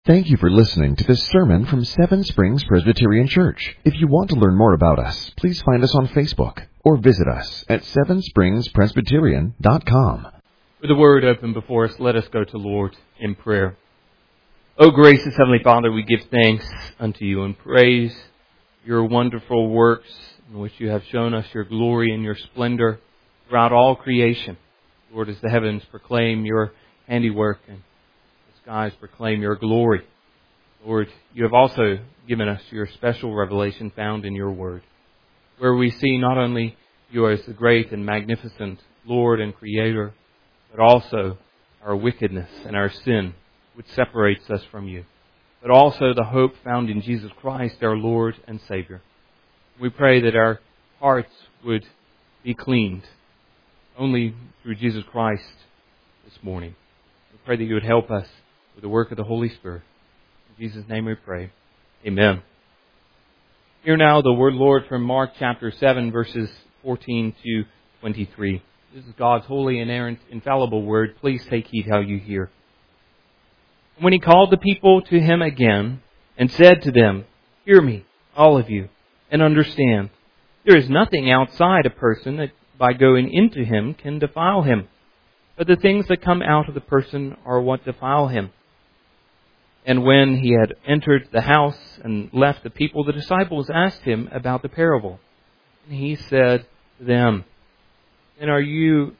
Thank you for listening to this sermon from Seven Springs Presbyterian Church. If you want to learn more about us, please find us on Facebook or visit us at sevenspringspresbyterian.com. With the Word open before us, let us go to Lord in prayer. O gracious Heavenly Father, we give thanks unto you and praise your wonderful works in which you have shown us your glory and your splendor throughout all creation. Lord, as the heavens proclaim your handiwork and the skies proclaim your glory. Lord, you have also given us your special revelation found in your Word, where we see not only you as the great and magnificent Lord and Creator, but also our wickedness and our sin, which separates us from you, but also the hope found in Jesus Christ, our Lord and Savior. We pray that our hearts would be cleaned only through Jesus Christ this morning. We pray that you would help us with the work of the Holy Spirit. In Jesus' name we pray. Amen. Hear now the word, Lord, from Mark chapter 7, verses 14 to 23. This is God's holy, inerrant, infallible word. Please take heed how you hear. And when he called the people to him again and said to them, "Hear me, all of you, and understand. There is nothing outside a person that by going into him can defile him. But the things that come out of the person are what defile him." And when he had entered the house and left the people, the disciples asked him about the parable. And he said to them, "And are you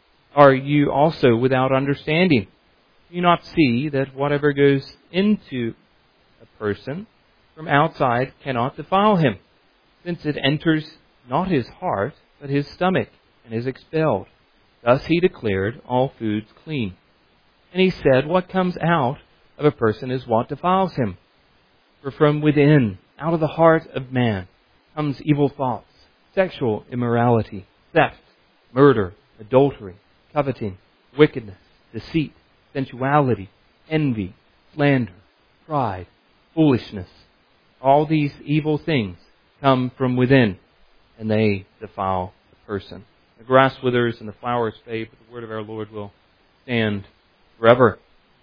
also without understanding? Do you not see that whatever goes into a person from outside cannot defile him, since it enters not his heart, but his stomach, and is expelled? Thus he declared all foods clean. And he said, what comes out of a person is what defiles him. For from within, out of the heart of man, comes evil thoughts, sexual immorality, theft, murder, adultery, coveting, wickedness, deceit, sensuality, envy, slander, pride, foolishness. All these evil things come from within, and they defile the person. The grass withers and the flowers fade, but the word of our Lord will stand forever.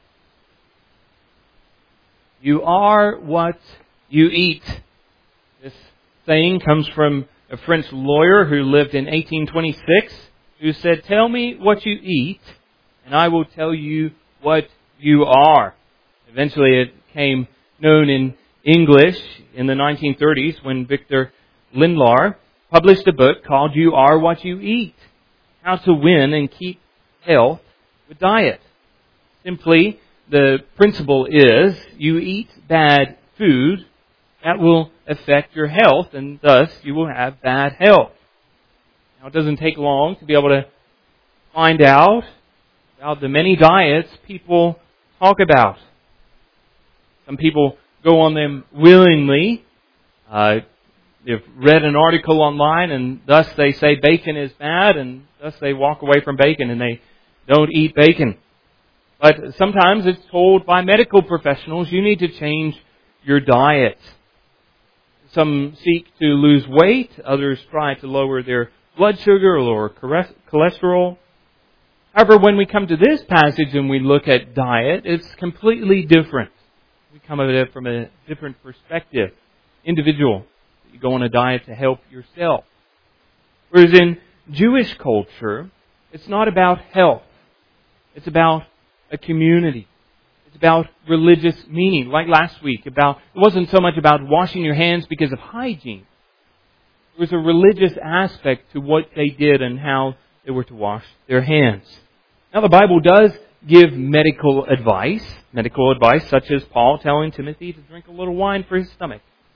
You are what you eat. This saying comes from a French lawyer who lived in 1826, who said, "Tell me what you eat, and I will tell you what you are." Eventually it became known in English in the 1930s when Victor Lindlar published a book called You Are What You Eat, How to Win and Keep Health with Diet. Simply, the principle is you eat bad food, that will affect your health, and thus you will have bad health. Now, it doesn't take long to be able to find out about the many diets people talk about. Some people go on them willingly. They've read an article online, and thus they say bacon is bad, and thus they walk away from bacon and they don't eat bacon. But sometimes it's told by medical professionals, you need to change your diet. Some seek to lose weight. Others try to lower their blood sugar or lower cholesterol. However, when we come to this passage and we look at diet, it's completely different. We come at it from a different perspective. Individual. You go on a diet to help yourself. Whereas in Jewish culture, it's not about health. It's about a community. It's about religious meaning. Like last week, it wasn't so much about washing your hands because of hygiene. There was a religious aspect to what they did and how they were to wash their hands. Now the Bible does give medical advice such as Paul telling Timothy to drink a little wine for his stomach.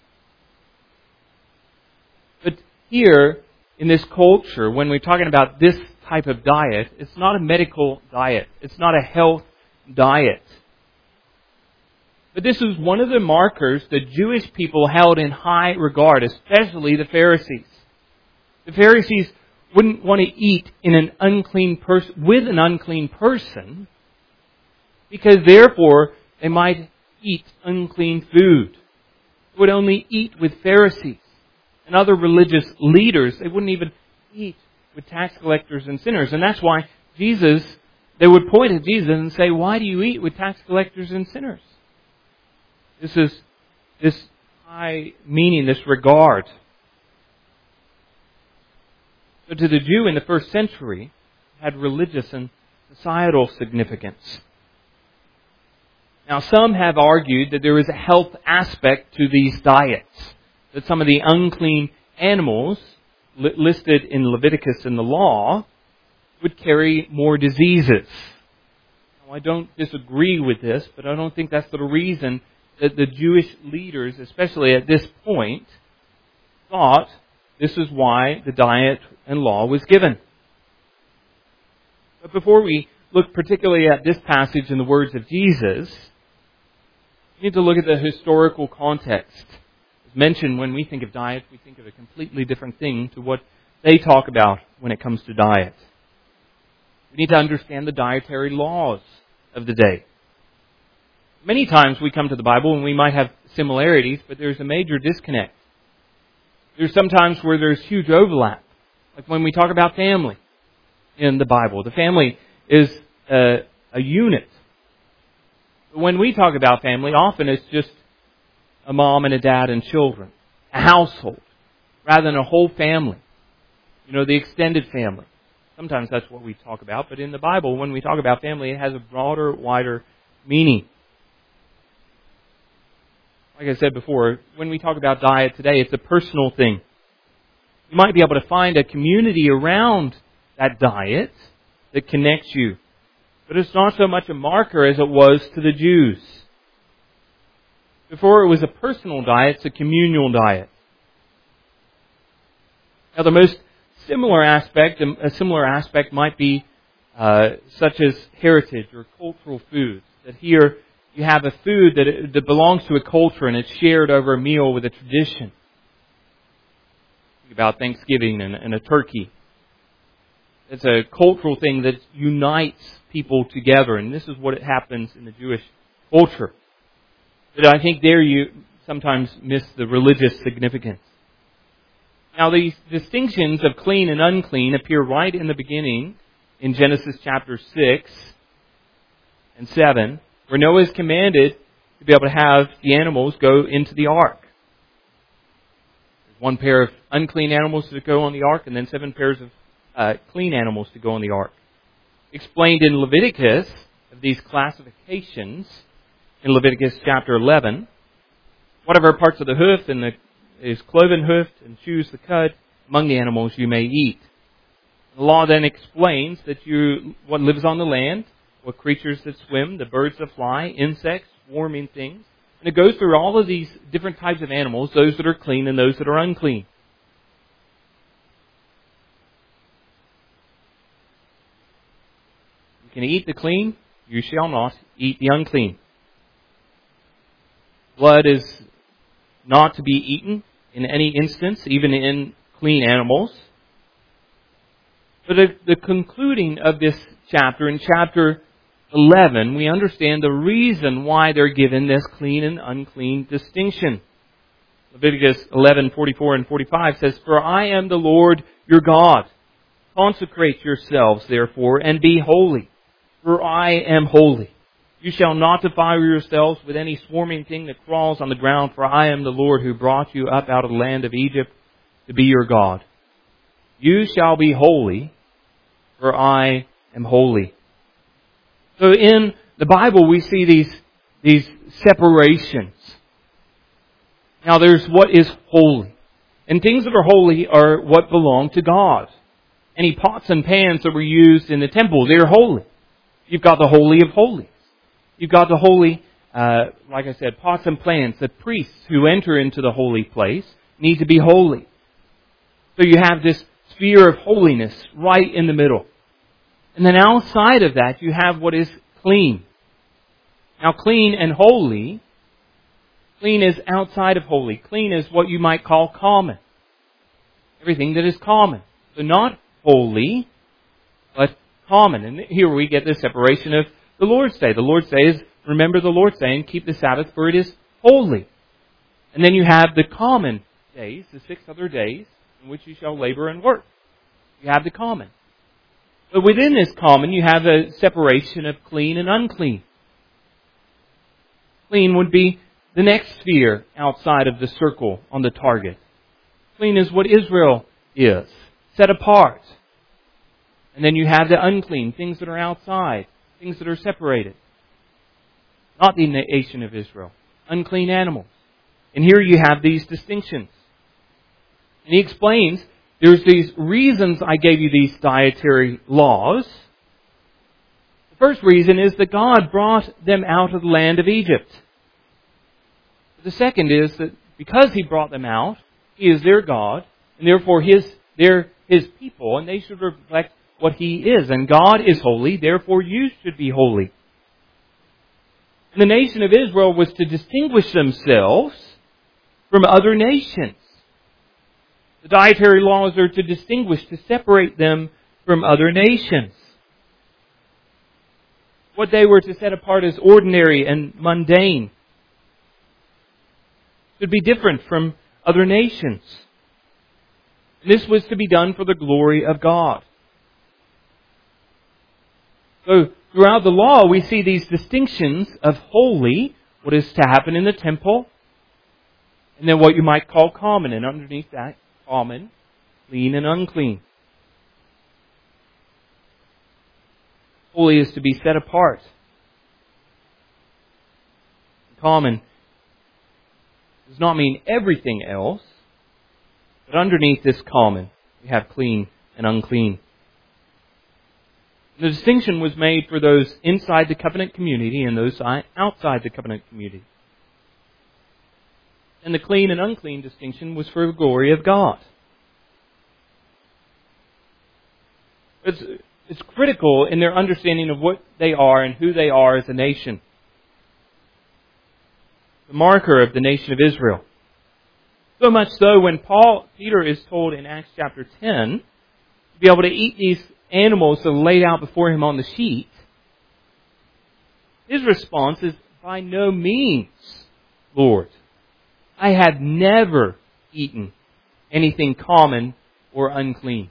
But here, in this culture, when we're talking about this type of diet, it's not a medical diet. It's not a health diet. But this was one of the markers that Jewish people held in high regard, especially the Pharisees. The Pharisees wouldn't want to eat with an unclean person, because therefore they might eat unclean food. They would only eat with Pharisees and other religious leaders. They wouldn't even eat with tax collectors and sinners. And that's why they would point at Jesus and say, "Why do you eat with tax collectors and sinners?" This high meaning, this regard. So to the Jew in the first century, it had religious and societal significance. Now, some have argued that there is a health aspect to these diets, that some of the unclean animals listed in Leviticus in the law would carry more diseases. Now, I don't disagree with this, but I don't think that's the reason that the Jewish leaders, especially at this point, thought this is why the diet and law was given. But before we look particularly at this passage in the words of Jesus, we need to look at the historical context. As mentioned, when we think of diet, we think of a completely different thing to what they talk about when it comes to diet. We need to understand the dietary laws of the day. Many times we come to the Bible and we might have similarities, but there's a major disconnect. There's sometimes where there's huge overlap. Like when we talk about family in the Bible. The family is a unit. But when we talk about family, often it's just a mom and a dad and children. A household. Rather than a whole family. You know, the extended family. Sometimes that's what we talk about. But in the Bible, when we talk about family, it has a broader, wider meaning. Like I said before, when we talk about diet today, it's a personal thing. You might be able to find a community around that diet that connects you. But it's not so much a marker as it was to the Jews. Before it was a personal diet, it's a communal diet. Now the most similar aspect might be such as heritage or cultural foods. That here you have a food that belongs to a culture and it's shared over a meal with a tradition. Think about Thanksgiving and a turkey. It's a cultural thing that unites people together, and this is what happens in the Jewish culture. But I think there you sometimes miss the religious significance. Now these distinctions of clean and unclean appear right in the beginning in Genesis chapter 6 and 7, where Noah is commanded to be able to have the animals go into the ark. There's one pair of unclean animals to go on the ark, and then 7 pairs of clean animals to go on the ark. Explained in Leviticus of these classifications in Leviticus chapter 11. Whatever parts of the hoof is cloven hoofed and chews the cud, among the animals you may eat. The law then explains that what lives on the land, what creatures that swim, the birds that fly, insects, swarming things. And it goes through all of these different types of animals, those that are clean and those that are unclean. You can eat the clean, you shall not eat the unclean. Blood is not to be eaten in any instance, even in clean animals. But at the concluding of this chapter, in chapter 11, we understand the reason why they're given this clean and unclean distinction. Leviticus 11:44 and 45 says, "For I am the Lord your God. Consecrate yourselves, therefore, and be holy. For I am holy. You shall not defile yourselves with any swarming thing that crawls on the ground, for I am the Lord who brought you up out of the land of Egypt to be your God. You shall be holy, for I am holy." So in the Bible we see these separations. Now there's what is holy. And things that are holy are what belong to God. Any pots and pans that were used in the temple, they're holy. You've got the Holy of Holies. You've got the holy, like I said, pots and pans. The priests who enter into the holy place need to be holy. So you have this sphere of holiness right in the middle. And then outside of that, you have what is clean. Now, clean and holy, clean is outside of holy. Clean is what you might call common. Everything that is common. So not holy, but common. And here we get the separation of the Lord's Day. The Lord's Day is, remember the Lord's Day and keep the Sabbath, for it is holy. And then you have the common days, the 6 other days, in which you shall labor and work. You have the common. But within this common, you have a separation of clean and unclean. Clean would be the next sphere outside of the circle on the target. Clean is what Israel is, set apart. And then you have the unclean, things that are outside, things that are separated. Not the nation of Israel. Unclean animals. And here you have these distinctions. And he explains, there's these reasons I gave you these dietary laws. The first reason is that God brought them out of the land of Egypt. The second is that because He brought them out, He is their God, and therefore they're His people, and they should reflect what He is. And God is holy, therefore you should be holy. And the nation of Israel was to distinguish themselves from other nations. The dietary laws are to distinguish, to separate them from other nations. What they were to set apart as ordinary and mundane should be different from other nations. And this was to be done for the glory of God. So throughout the law we see these distinctions of holy, what is to happen in the temple, and then what you might call common, and underneath that, common, clean and unclean. Holy is to be set apart. Common does not mean everything else, but underneath this common, we have clean and unclean. The distinction was made for those inside the covenant community and those outside the covenant community. And the clean and unclean distinction was for the glory of God. It's critical in their understanding of what they are and who they are as a nation. The marker of the nation of Israel. So much so when Peter is told in Acts chapter 10 to be able to eat these animals that are laid out before him on the sheet, his response is, by no means, Lord. I have never eaten anything common or unclean.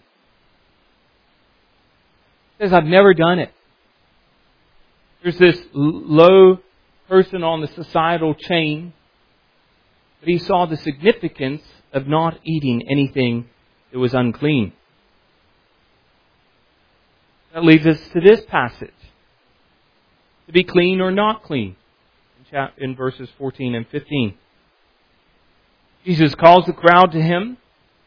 He says, I've never done it. There's this low person on the societal chain, but he saw the significance of not eating anything that was unclean. That leads us to this passage. To be clean or not clean. In verses 14 and 15. Jesus calls the crowd to Him,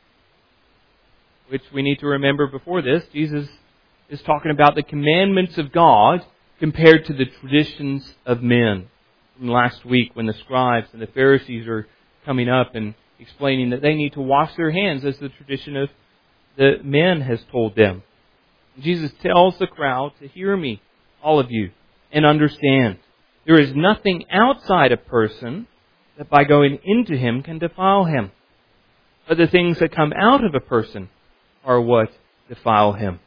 which we need to remember before this. Jesus is talking about the commandments of God compared to the traditions of men. From last week when the scribes and the Pharisees are coming up and explaining that they need to wash their hands as the tradition of the men has told them. Jesus tells the crowd to hear me, all of you, and understand. There is nothing outside a person that by going into him can defile him. But the things that come out of a person are what defile him.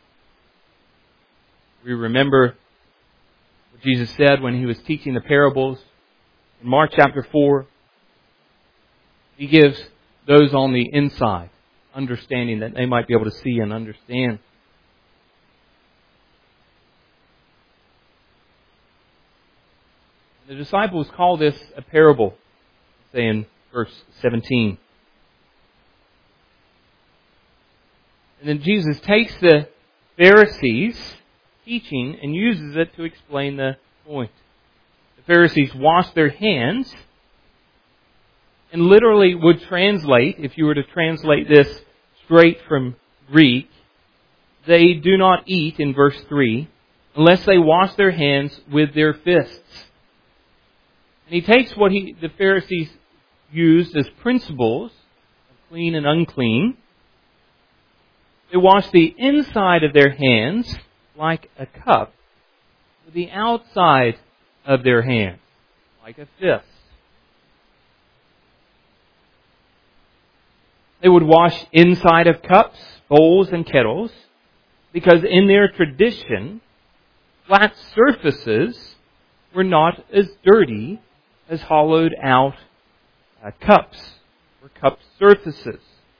We remember what Jesus said when He was teaching the parables in Mark chapter 4. He gives those on the inside understanding that they might be able to see and understand. The disciples call this a parable, say in verse 17. And then Jesus takes the Pharisees' teaching and uses it to explain the point. The Pharisees wash their hands, and literally would translate, if you were to translate this straight from Greek, they do not eat, in verse 3, unless they wash their hands with their fists. And he takes what the Pharisees used as principles of clean and unclean. They wash the inside of their hands like a cup, with the outside of their hand like a fist. They would wash inside of cups, bowls, and kettles, because in their tradition, flat surfaces were not as dirty as hollowed out cups or cup surfaces.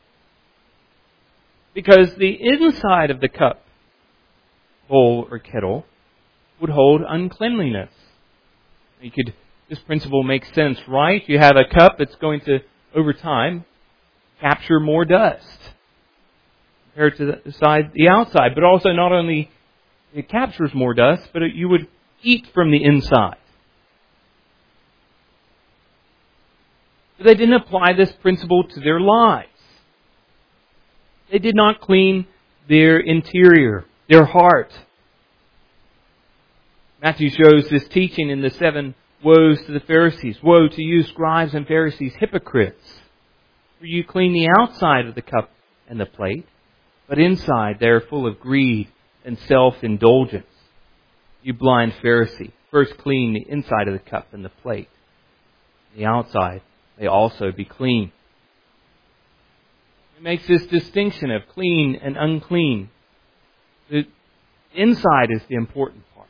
Because the inside of the cup, bowl, or kettle would hold uncleanliness. You could this principle makes sense, right? You have a cup that's going to, over time, capture more dust compared to the outside. But also not only it captures more dust, but you would eat from the inside. But they didn't apply this principle to their lives. They did not clean their interior, their heart. Matthew shows this teaching in the 7 woes to the Pharisees. Woe to you, scribes and Pharisees, hypocrites! For you clean the outside of the cup and the plate, but inside they are full of greed and self-indulgence. You blind Pharisee, first clean the inside of the cup and the plate. The outside may also be clean. He makes this distinction of clean and unclean. The inside is the important part.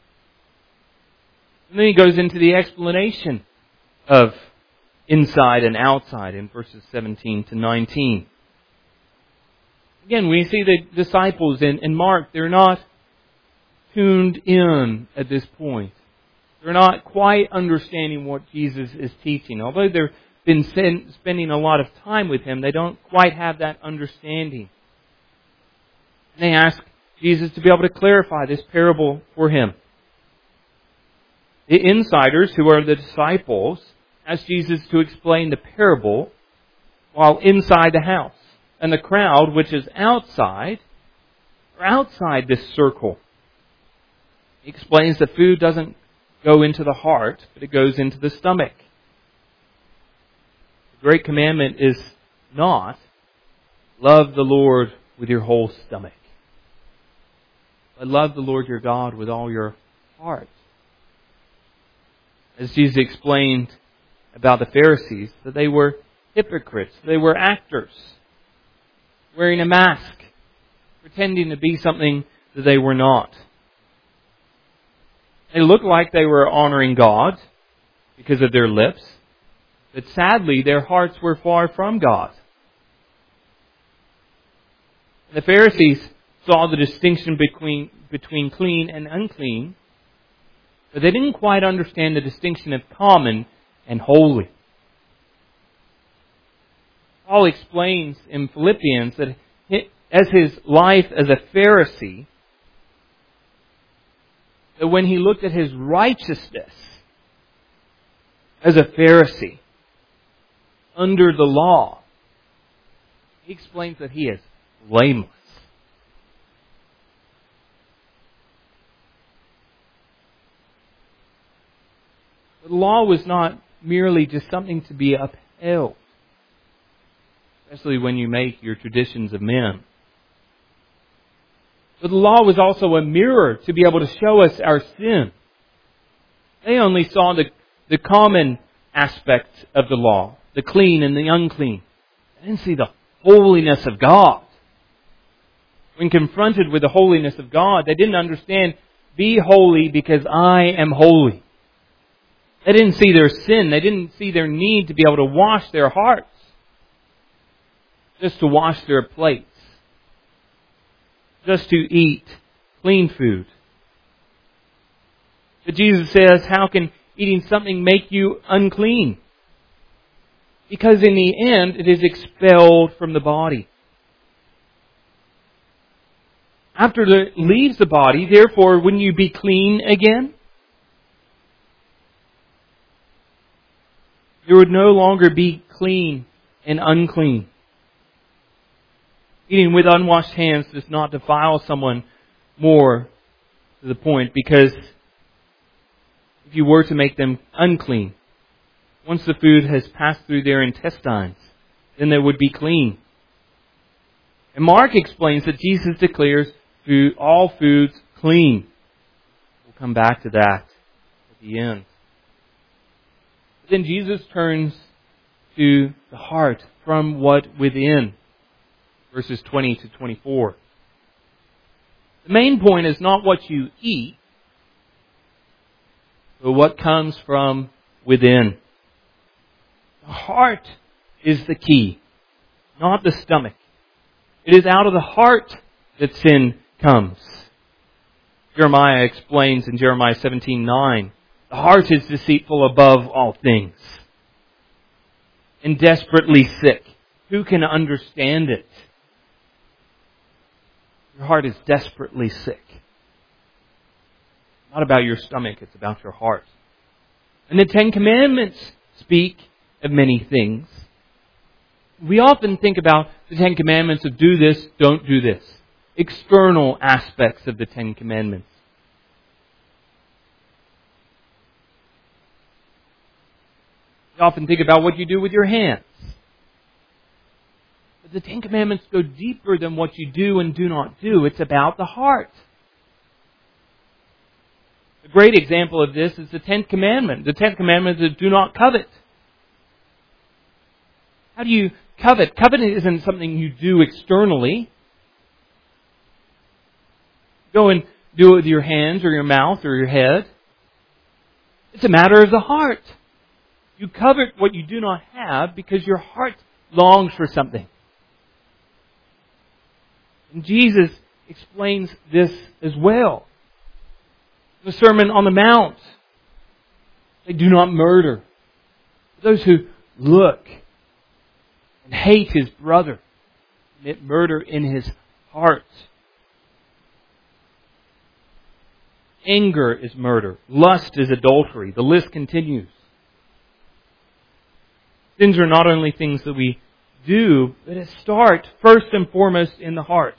And then he goes into the explanation of inside and outside in verses 17 to 19. Again, we see the disciples in Mark, they're not tuned in at this point. They're not quite understanding what Jesus is teaching. Although they've been spending a lot of time with Him, they don't quite have that understanding. And they ask Jesus to be able to clarify this parable for him. The insiders, who are the disciples, ask Jesus to explain the parable while inside the house. And the crowd, which is outside, are outside this circle. He explains that food doesn't go into the heart, but it goes into the stomach. The great commandment is not love the Lord with your whole stomach, but love the Lord your God with all your heart. As Jesus explained about the Pharisees, that they were hypocrites, they were actors, wearing a mask, pretending to be something that they were not. They looked like they were honoring God because of their lips, but sadly their hearts were far from God. The Pharisees saw the distinction between clean and unclean, but they didn't quite understand the distinction of common and holy. Paul explains in Philippians that as his life as a Pharisee, that when he looked at his righteousness as a Pharisee under the law, he explains that he is blameless. The law was not merely just something to be upheld, especially when you make your traditions of men. But the law was also a mirror to be able to show us our sin. They only saw the common aspect of the law, the clean and the unclean. They didn't see the holiness of God. When confronted with the holiness of God, they didn't understand, be holy because I am holy. They didn't see their sin. They didn't see their need to be able to wash their hearts, just to wash their plates, just to eat clean food. But Jesus says, how can eating something make you unclean? Because in the end, it is expelled from the body. After it leaves the body, therefore, wouldn't you be clean again? There would no longer be clean and unclean. Eating with unwashed hands does not defile someone more to the point, because if you were to make them unclean, once the food has passed through their intestines, then they would be clean. And Mark explains that Jesus declares all foods clean. We'll come back to that at the end. Then Jesus turns to the heart, from what within, verses 20 to 24. The main point is not what you eat, but what comes from within. The heart is the key, not the stomach. It is out of the heart that sin comes. Jeremiah explains in Jeremiah 17:9 The heart is deceitful above all things and desperately sick. Who can understand it? Your heart is desperately sick. Not about your stomach, it's about your heart. And the Ten Commandments speak of many things. We often think about the Ten Commandments of do this, don't do this. External aspects of the Ten Commandments. We often think about what you do with your hands. But the Ten Commandments go deeper than what you do and do not do. It's about the heart. A great example of this is the 10th commandment. The 10th commandment is do not covet. How do you covet? Coveting isn't something you do externally. Go and do it with your hands or your mouth or your head. It's a matter of the heart. You covet what you do not have because your heart longs for something. And Jesus explains this as well. The Sermon on the Mount. They do not murder. Those who look and hate his brother commit murder in his heart. Anger is murder. Lust is adultery. The list continues. Sins are not only things that we do, but it starts first and foremost in the heart.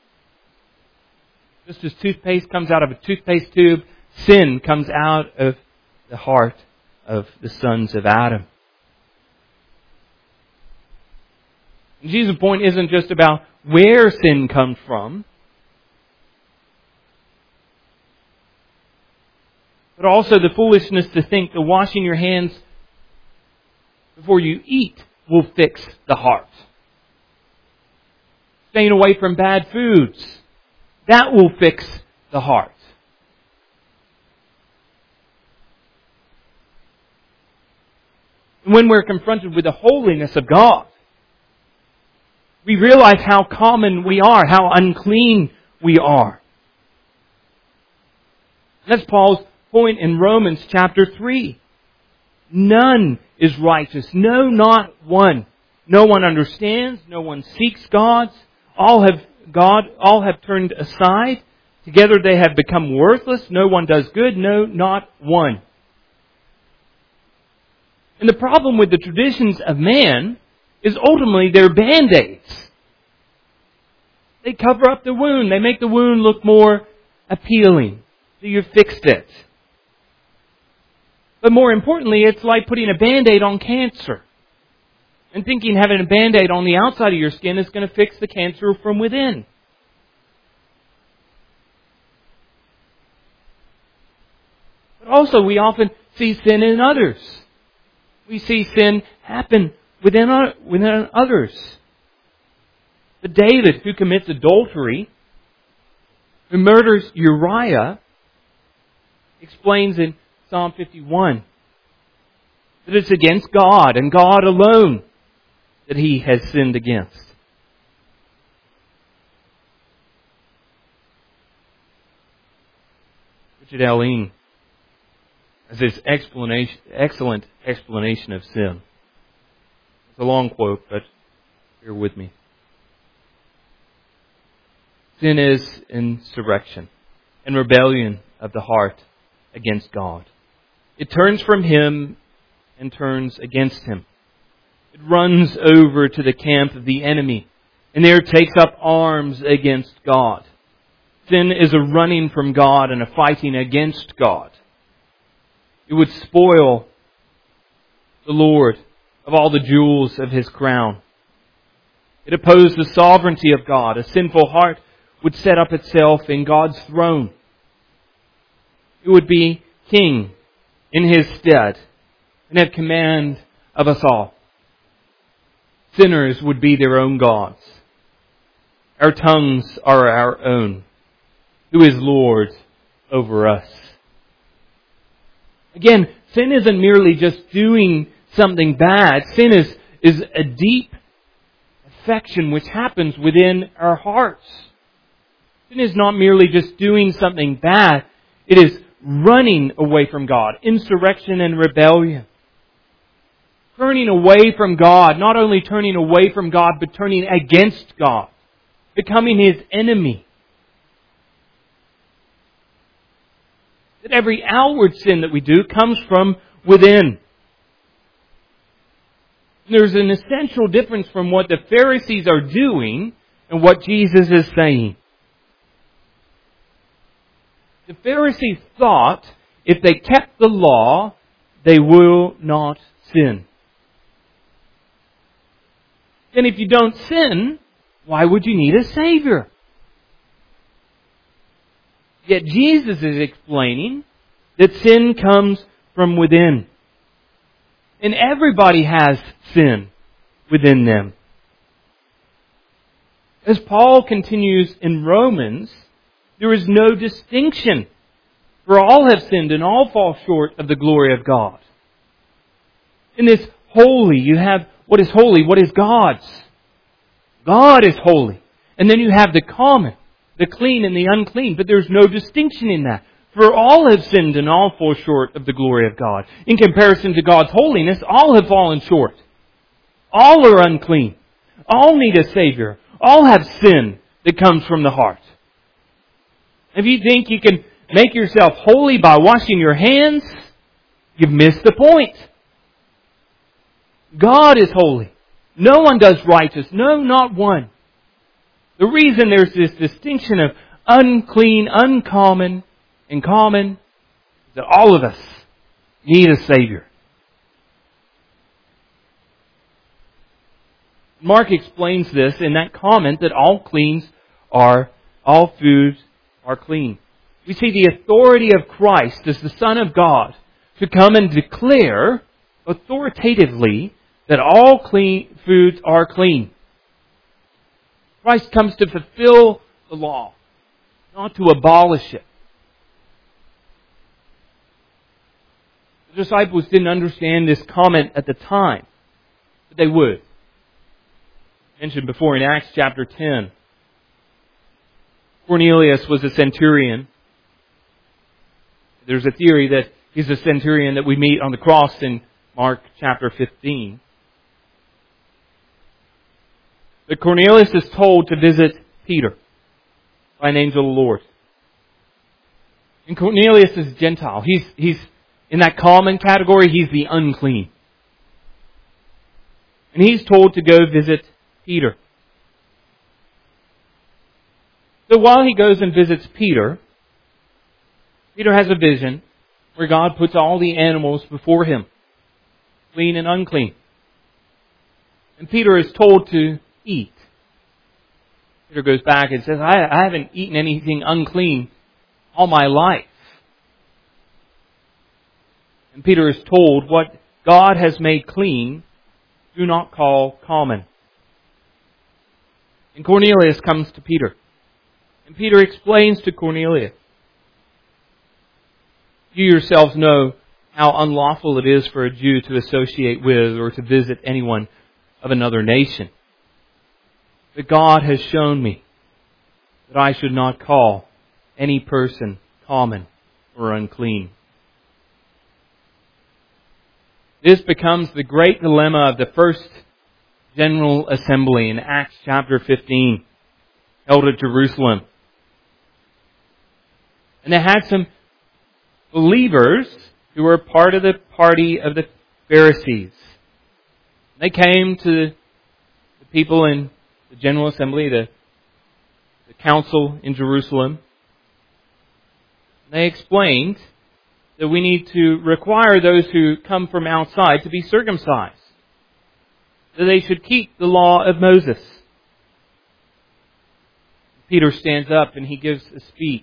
Just as toothpaste comes out of a toothpaste tube, sin comes out of the heart of the sons of Adam. And Jesus' point isn't just about where sin comes from, but also the foolishness to think that washing your hands before you eat will fix the heart. Staying away from bad foods, that will fix the heart. And when we're confronted with the holiness of God, we realize how common we are, how unclean we are. That's Paul's point in Romans chapter 3. None is righteous. No, not one. No one understands. No one seeks God. All have turned aside. Together they have become worthless. No one does good. No, not one. And the problem with the traditions of man is ultimately they're band-aids. They cover up the wound. They make the wound look more appealing. So you've fixed it. But more importantly, it's like putting a Band-Aid on cancer. And thinking having a Band-Aid on the outside of your skin is going to fix the cancer from within. But also we often see sin in others. We see sin happen within others. But David, who commits adultery, who murders Uriah, explains in Psalm 51 that it's against God and God alone that he has sinned against. Richard Alleyne has this excellent explanation of sin. It's a long quote, but bear with me. Sin is insurrection and rebellion of the heart against God. It turns from Him and turns against Him. It runs over to the camp of the enemy and there takes up arms against God. Sin is a running from God and a fighting against God. It would spoil the Lord of all the jewels of His crown. It opposed the sovereignty of God. A sinful heart would set up itself in God's throne. It would be king in His stead and have command of us all. Sinners would be their own gods. Our tongues are our own. Who is Lord over us? Again, sin isn't merely just doing something bad. Sin is a deep affection which happens within our hearts. Sin is not merely just doing something bad. It is running away from God, insurrection and rebellion. Turning away from God, not only turning away from God, but turning against God, becoming His enemy. That every outward sin that we do comes from within. There's an essential difference from what the Pharisees are doing and what Jesus is saying. The Pharisees thought if they kept the law, they will not sin. Then if you don't sin, why would you need a Savior? Yet Jesus is explaining that sin comes from within. And everybody has sin within them. As Paul continues in Romans, there is no distinction. For all have sinned and all fall short of the glory of God. In this holy, you have what is holy, what is God's. God is holy. And then you have the common, the clean and the unclean. But there's no distinction in that. For all have sinned and all fall short of the glory of God. In comparison to God's holiness, all have fallen short. All are unclean. All need a Savior. All have sin that comes from the heart. If you think you can make yourself holy by washing your hands, you've missed the point. God is holy. No one does righteous. No, not one. The reason there's this distinction of unclean, uncommon, and common is that all of us need a Savior. Mark explains this in that comment that all foods are clean. We see the authority of Christ as the Son of God to come and declare authoritatively that all clean foods are clean. Christ comes to fulfill the law, not to abolish it. The disciples didn't understand this comment at the time, but they would. Mentioned before in Acts chapter 10. Cornelius was a centurion. There's a theory that he's a centurion that we meet on the cross in Mark chapter 15. But Cornelius is told to visit Peter by an angel of the Lord. And Cornelius is Gentile. He's in that common category, he's the unclean. And he's told to go visit Peter. So while he goes and visits Peter, Peter has a vision where God puts all the animals before him, clean and unclean. And Peter is told to eat. Peter goes back and says, I haven't eaten anything unclean all my life. And Peter is told, what God has made clean, do not call common. And Cornelius comes to Peter. And Peter explains to Cornelius, you yourselves know how unlawful it is for a Jew to associate with or to visit anyone of another nation. But God has shown me that I should not call any person common or unclean. This becomes the great dilemma of the first General Assembly in Acts chapter 15, held at Jerusalem. And they had some believers who were part of the party of the Pharisees. They came to the people in the General Assembly, the council in Jerusalem. They explained that we need to require those who come from outside to be circumcised. That they should keep the law of Moses. Peter stands up and he gives a speech.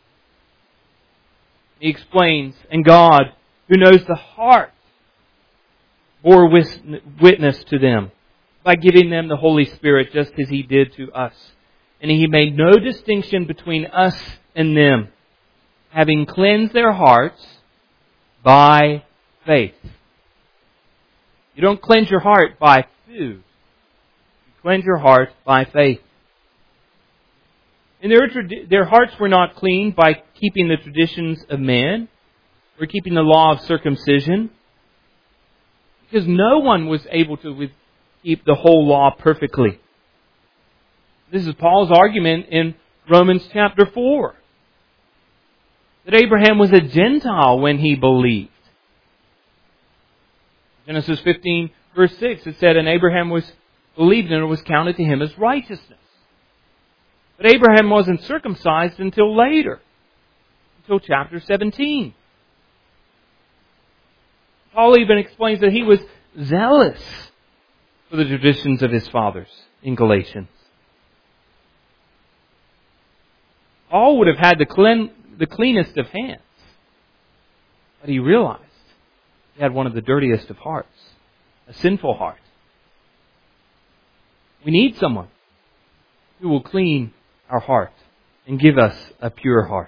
He explains, and God, who knows the heart, bore witness to them by giving them the Holy Spirit just as He did to us. And He made no distinction between us and them, having cleansed their hearts by faith. You don't cleanse your heart by food. You cleanse your heart by faith. And their hearts were not cleaned by keeping the traditions of man or keeping the law of circumcision, because no one was able to keep the whole law perfectly. This is Paul's argument in Romans chapter 4. That Abraham was a Gentile when he believed. Genesis 15 verse 6, it said, and Abraham believed and it was counted to him as righteousness. But Abraham wasn't circumcised until later, until chapter 17. Paul even explains that he was zealous for the traditions of his fathers in Galatians. Paul would have had the cleanest of hands, but he realized he had one of the dirtiest of hearts, a sinful heart. We need someone who will clean our heart and give us a pure heart.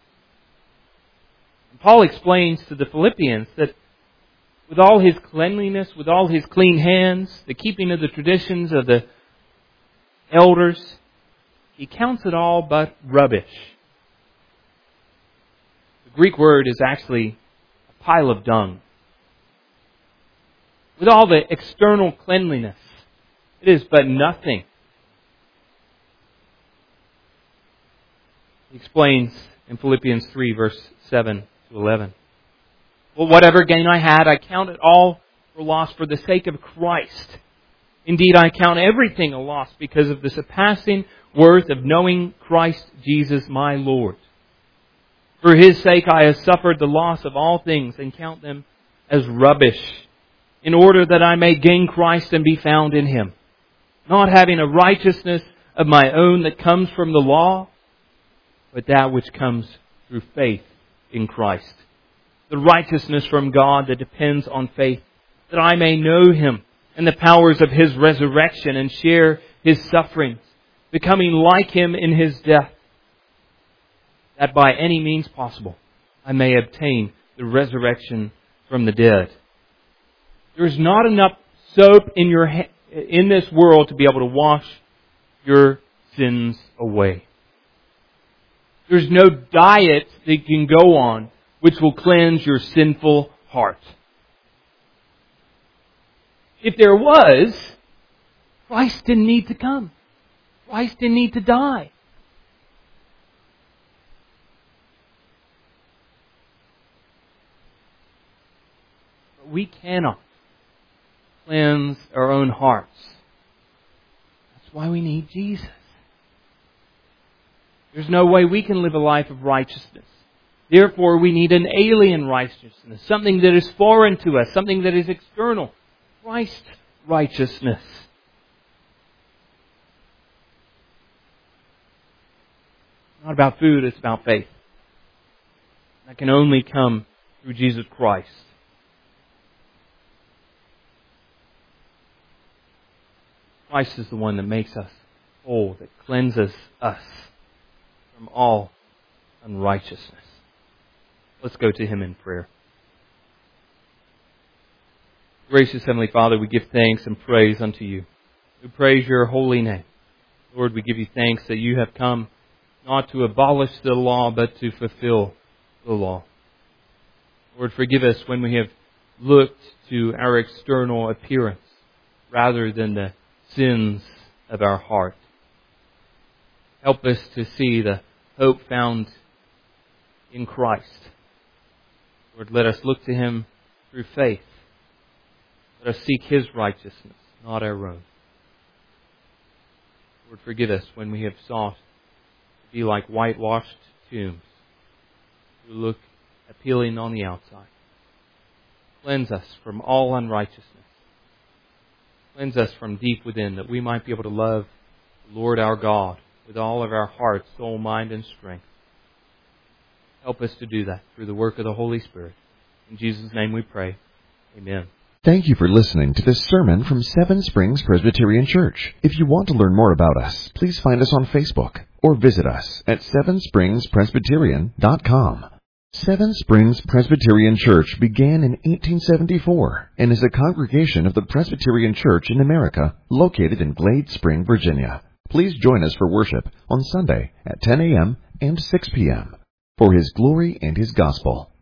And Paul explains to the Philippians that with all his cleanliness, with all his clean hands, the keeping of the traditions of the elders, he counts it all but rubbish. The Greek word is actually a pile of dung. With all the external cleanliness, it is but nothing. He explains in Philippians 3, verse 7 to 11. Well, whatever gain I had, I count it all for loss for the sake of Christ. Indeed, I count everything a loss because of the surpassing worth of knowing Christ Jesus my Lord. For His sake I have suffered the loss of all things and count them as rubbish, in order that I may gain Christ and be found in Him, not having a righteousness of my own that comes from the law, but that which comes through faith in Christ. The righteousness from God that depends on faith, that I may know Him and the powers of His resurrection and share His sufferings, becoming like Him in His death, that by any means possible I may obtain the resurrection from the dead. There is not enough soap in this world to be able to wash your sins away. There's no diet that you can go on which will cleanse your sinful heart. If there was, Christ didn't need to come. Christ didn't need to die. But we cannot cleanse our own hearts. That's why we need Jesus. There's no way we can live a life of righteousness. Therefore, we need an alien righteousness, something that is foreign to us, something that is external. Christ's righteousness. It's not about food, it's about faith. That can only come through Jesus Christ. Christ is the one that makes us whole, that cleanses us from all unrighteousness. Let's go to Him in prayer. Gracious Heavenly Father, we give thanks and praise unto You. We praise Your holy name. Lord, we give You thanks that You have come not to abolish the law, but to fulfill the law. Lord, forgive us when we have looked to our external appearance rather than the sins of our heart. Help us to see the hope found in Christ. Lord, let us look to Him through faith. Let us seek His righteousness, not our own. Lord, forgive us when we have sought to be like whitewashed tombs who look appealing on the outside. Cleanse us from all unrighteousness. Cleanse us from deep within, that we might be able to love the Lord our God with all of our heart, soul, mind, and strength. Help us to do that through the work of the Holy Spirit. In Jesus' name we pray. Amen. Thank you for listening to this sermon from Seven Springs Presbyterian Church. If you want to learn more about us, please find us on Facebook or visit us at sevenspringspresbyterian.com. Seven Springs Presbyterian Church began in 1874 and is a congregation of the Presbyterian Church in America located in Glade Spring, Virginia. Please join us for worship on Sunday at 10 a.m. and 6 p.m. for His glory and His gospel.